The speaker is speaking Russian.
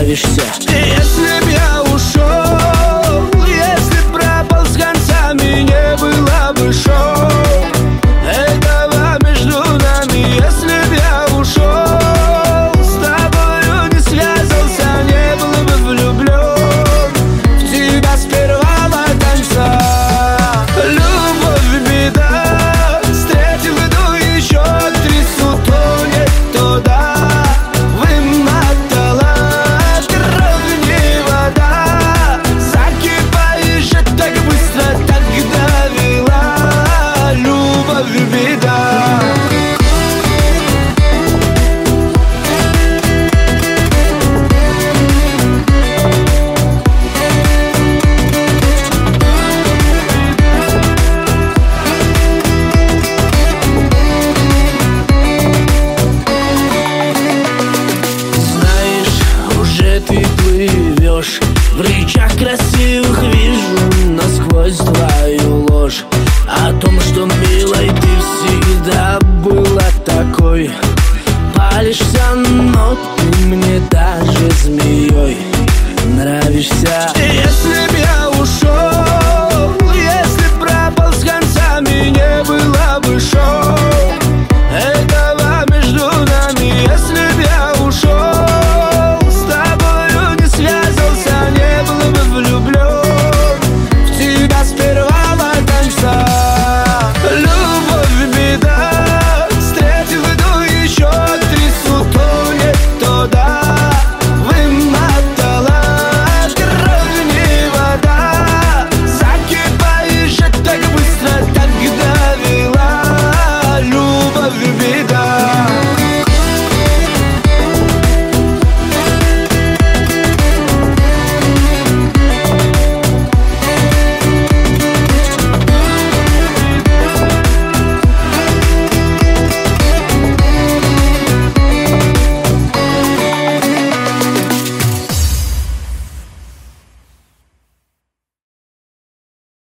нравишься. Если б я ушел, если б пропал с концами, не было бы шоу этого между нами. Если б я ушел, с тобою не связался, не был бы влюблен в тебя с первого конца. Любовь беда, встретил иду еще актрису, то нет, то да. Вымотала кровь не вода, закипаешь так быстро, так довела. Любовь беда. Знаешь, уже ты плывешь в речах красивых